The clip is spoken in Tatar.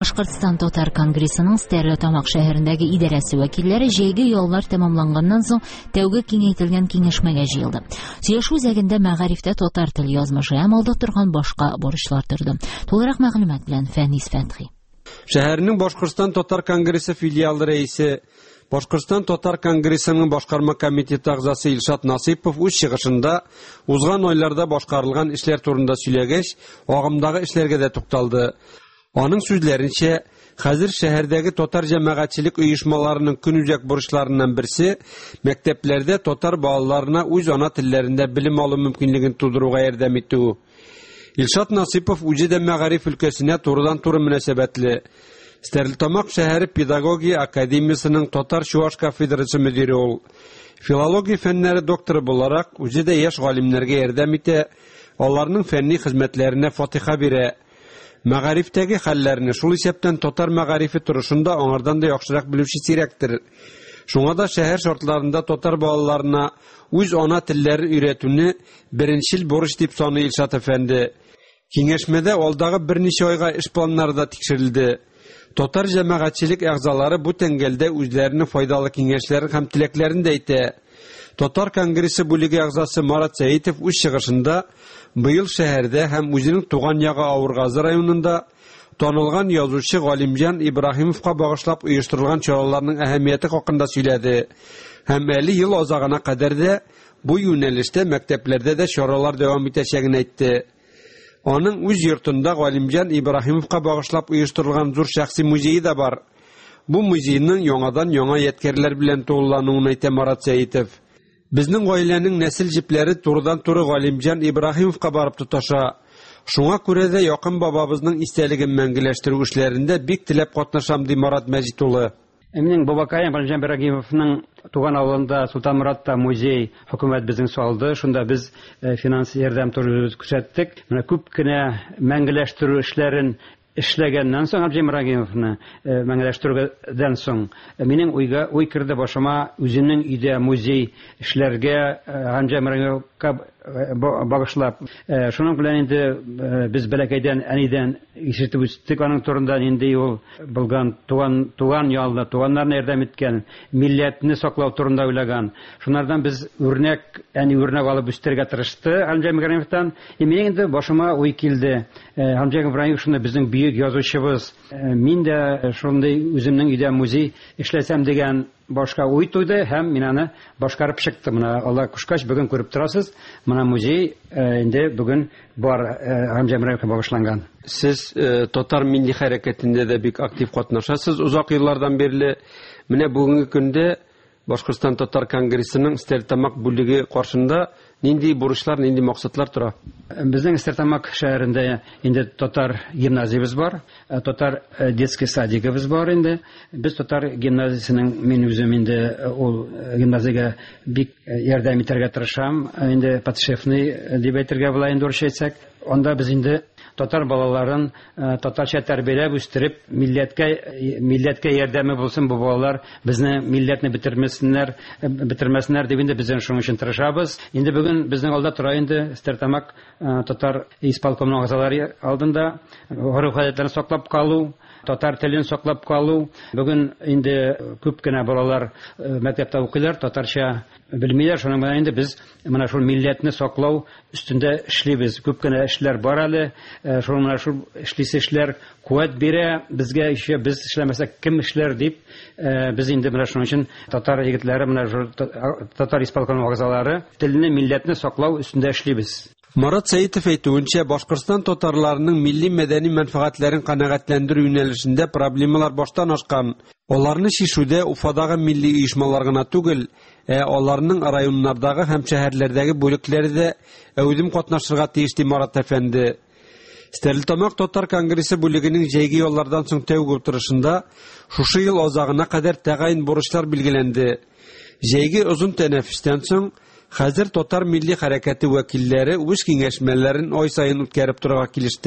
Башкортстан Татар конгрессының Стәрлетамак шәһәрендәге идарәсе вәкилләре җәйге яллар тәмамланганнан соң тәүге киңәйтелгән киңәшмәгә җыелды. Сөйләшү үзәгендә мәгарифтә татар тел язмышы һәм алда торган башка бурычлар торды. Тулырак мәгълүмат белән Фәнис Фәтхи. Шәһәрнең Башкортстан Татар конгрессы филиалы рәисе, Башкортстан Татар конгрессының башкарма комитеты әгъзасы Илшат Насыйпов үз чыгышында узган айларда башкарылган эшләр турында сөйләгәч, агымдагы эшләргә дә тукталды. Аның сүзләренчә, хәзер шәһәрдәге татар җәмәгатьчелек оешмаларының көнүзәк бурычларыннан берсе мәктәпләрдә татар балаларына үз ана телләрендә белем алу мөмкинлеген тудыруга ярдәм итү. Илшат Насыйпов үзе дә мәгариф өлкәсенә турыдан-туры мөнәсәбәтле. Стәрлетамак шәһәре педагогия академиясының татар-чуаш кафедрасы мөдире ул. Филология фәннәре докторы буларак үзе дә яшь галимнәргә ярдәм итә, аларның фәнни хезмәтләренә фатиха бирә. Мәгарифтәге хәлләрне шул исәптән татар мәгарифе турышында аңардан да яхшырак белүче сирәктер. Шуңа да шәһәр шартларында татар балаларына үз ана телләре өйрәтүне беренчел бурыч дип саный Илшат әфәнде. Киңәшмәдә алдагы берничә айга эш планнары да тикшерелде. Татар җәмәгатьчелек әгъзалары бу тәңгәлдә үзләренең файдалы киңәшләрен һәм теләкләрен дә әйтә. Татар конгрессы бүлеге әгъзасы Марат Сәитов үз чыгышында быел шәһәрдә һәм үзенең туган ягы Авыргазы районында танылган язучы Галимҗан Ибраһимовка багышлап оештырылган чараларның әһәмияте хакында сөйләде. Һәм әле ел азагына кадәр дә бу юнәлештә мәктәпләрдә дә чаралар дәвам итәчәген әйтте. Аның үз йортында Галимҗан Ибраһимовка багышлап оештырылган зур шәхси музее да бар. Бу музейның яңадан яңа ядкәрләр белән тулылануын әйтә Марат Сәитов. Безнең гаиләнең нәсел җепләре турыдан-туры Галимҗан Ибраһимовка барып тоташа. Шуңа күрә дә якын бабабызның истәлеген мәңгеләштерү эшләрендә бик теләп катнашам ди Марат Мәҗит улы. Минем бабакаем Галимҗан Ибраһимовның туган авылында Султанмуратта музей хөкүмәт безнең салды. Шунда без финанс ярдәм күрсәттек. Менә күп кенә мәңгеләштерү эшләрен эшләгәннән соң Галимҗан Ибраһимовны мәңгеләштерүдән соң минем уй керде башыма үзенең өйдә музей эшләргә Галимҗан Ибраһимовка багышлап. Шуның белән инде без бәләкәйдән әнидән ишетеп үстек аның турында инде ул булган туган ялда туганнарына ярдәм иткән, милләтне саклау турында уйлаган. Шуннардан без үрнәк алып үстергә тырышты Галимҗан Ибраһимовтан. Минем инде башыма уй килде. Галимҗан Ибраһимов шуны безнең бөек язучыбыз. Мин дә шундый үземнең өйдә музей эшләсәм дигән башка уй туйды һәм мин аны башкарып чыктым. Менә Алла кушкач бүген күреп торасыз. Менә музей инде бүген бар Галимҗан Ибраһимовка багышланган. Сез татар милли хәрәкәтендә дә бик актив катнашасыз. Узак еллардан бирле менә бүгенге көндә Башкортстан Татар конгрессының Стәрлетамак бүлеге каршында нинди бурычлар, нинди максатлар тора? Безнең Стәрлетамак шәһәрендә инде татар гимназиябез бар, татар детский садигыбыз бар инде. Без татар гимназиясының мин үзем инде ул гимназиягә бик ярдәм итәргә тырышам. Инде подшефный дип әйтергә була инде урысча әйтсәк. Анда без инде татар балаларын татарча тәрбияләп үстереп, милләткә ярдәме булсын бу балалар, безне милләтне бетермәсеннәр дип инде без шуның өчен тырышабыз. Инде бүген безнең алда тора инде Стәрлетамак татар исполкомның әгъзалары алдында гореф-гадәтләрне саклап калу, татар телен саклап калу. Бүген инде күп кенә балалар мәктәптә укыйлар, татарча белмиләр. Шуның белән инде без менә шул милләтне саклау өстендә эшлибез. Күп кенә эшләр бар әле. Шуның шул эшләр куәт бирә безгә, без эшләмәсәк кем эшләр дип без инде менә шуның өчен татар егетләре менә татар исполкомның әгъзалары телне, милләтне саклау өстендә эшлибез. Марат Сәитов әйтүенчә, Башкортстан татарларының милли-мәдәни мәнфәгатьләрен канәгатьләндерү юнәлешендә проблемалар баштан ашкан. Аларны шишүдә Уфадагы милли оешмалар гына түгел, аларның районнардагы һәм шәһәрләрдәге бүлекләре дә әүдем катнашырга тиеш ди Марат әфәнде. Стәрлетамак Татар конгрессы бүлегенең җәйге яллардан соң тәүге утырышында шушы ел азагына кадәр тәгаен бурычлар билгеләнде. Җәйге озын тәнәфестән соң хәзер татар милли хәрәкәте вәкилләре үз киңәшмәләрен ай сайын үткәреп торырга килеште.